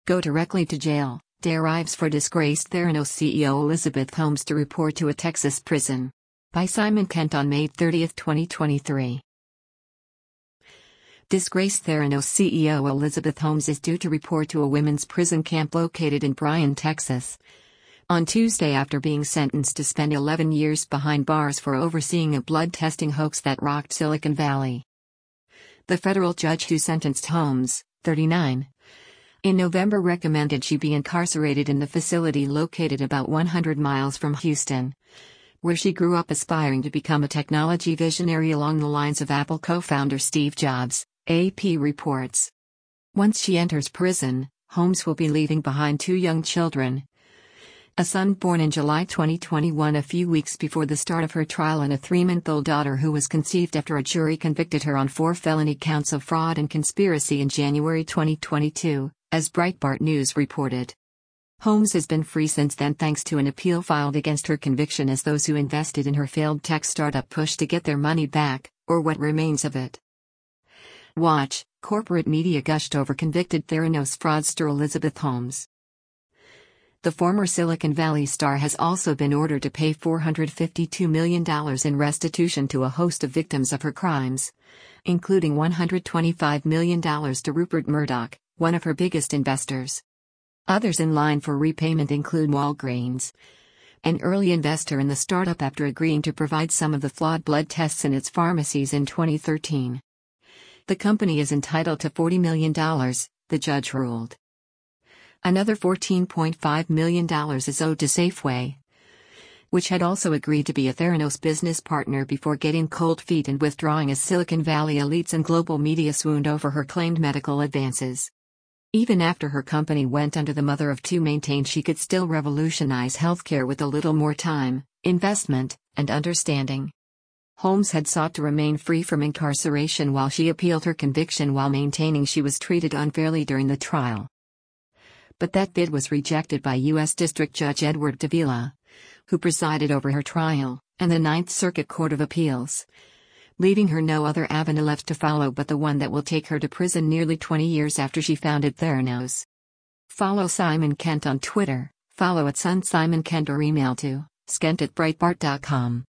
Go directly to jail. Day arrives for disgraced Theranos CEO Elizabeth Holmes to report to a Texas prison. By Simon Kent on May 30, 2023. Disgraced Theranos CEO Elizabeth Holmes is due to report to a women's prison camp located in Bryan, Texas, on Tuesday after being sentenced to spend 11 years behind bars for overseeing a blood testing hoax that rocked Silicon Valley. The federal judge who sentenced Holmes, 39, in November recommended she be incarcerated in the facility located about 100 miles from Houston, where she grew up aspiring to become a technology visionary along the lines of Apple co-founder Steve Jobs, AP reports. Once she enters prison, Holmes will be leaving behind 2 young children. A son born in July 2021, a few weeks before the start of her trial, and a 3-month-old daughter who was conceived after a jury convicted her on 4 felony counts of fraud and conspiracy in January 2022, as Breitbart News reported. Holmes has been free since then thanks to an appeal filed against her conviction as those who invested in her failed tech startup push to get their money back, or what remains of it. Watch: corporate media gushed over convicted Theranos fraudster Elizabeth Holmes. The former Silicon Valley star has also been ordered to pay $452 million in restitution to a host of victims of her crimes, including $125 million to Rupert Murdoch, one of her biggest investors. Others in line for repayment include Walgreens, an early investor in the startup after agreeing to provide some of the flawed blood tests in its pharmacies in 2013. The company is entitled to $40 million, the judge ruled. Another $14.5 million is owed to Safeway, which had also agreed to be a Theranos business partner before getting cold feet and withdrawing as Silicon Valley elites and global media swooned over her claimed medical advances. Even after her company went under, the mother of 2 maintained she could still revolutionize healthcare with a little more time, investment, and understanding. Holmes had sought to remain free from incarceration while she appealed her conviction while maintaining she was treated unfairly during the trial. But that bid was rejected by U.S. District Judge Edward Davila, who presided over her trial, and the Ninth Circuit Court of Appeals, leaving her no other avenue left to follow but the one that will take her to prison nearly 20 years after she founded Theranos. Follow Simon Kent on Twitter, follow @SunSimonKent or email to skent@breitbart.com.